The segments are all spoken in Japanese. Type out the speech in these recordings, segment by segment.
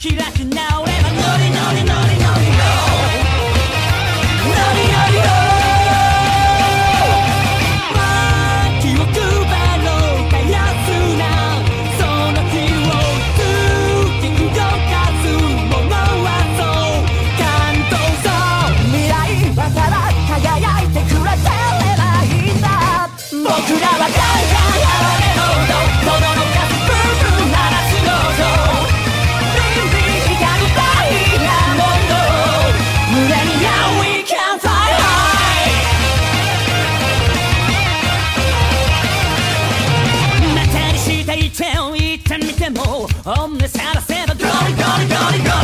開き直ればノリノリノリノリよノリノリよ気を配ろうたやつなその日を突き動かすものはそう感動そう未来はただ輝いてくれてればいいんだ僕らは大体あれほど子供がブンブン鳴らすのとビンビン光るダイヤモンド胸に Now we can fly high またにしていて言ってみても女探せばゴリゴリゴリゴリゴ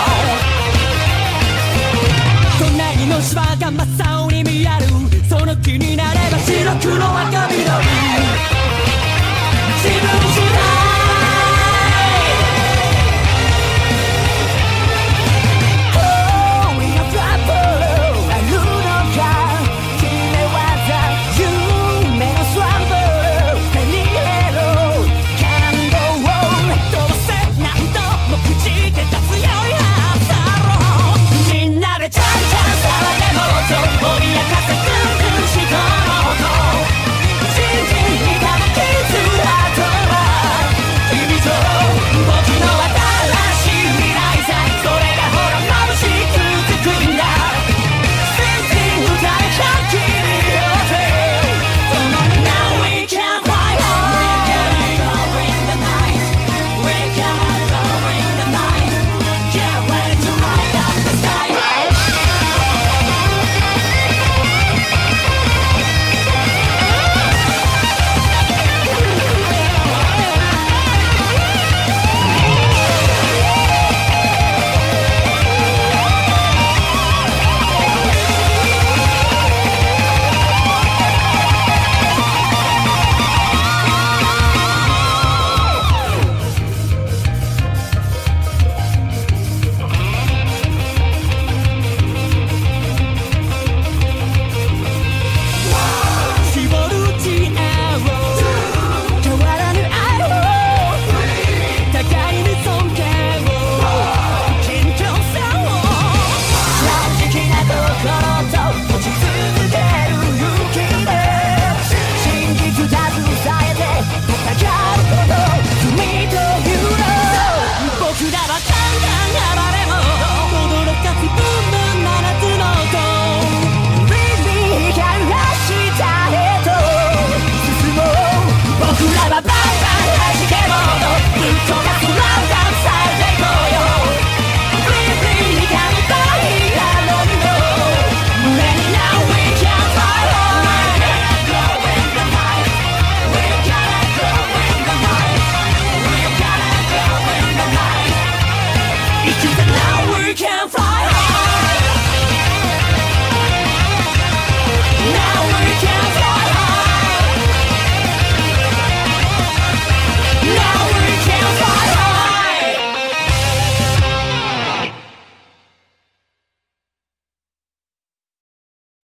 隣の芝が真っ青に見えるその気になれば白黒赤緑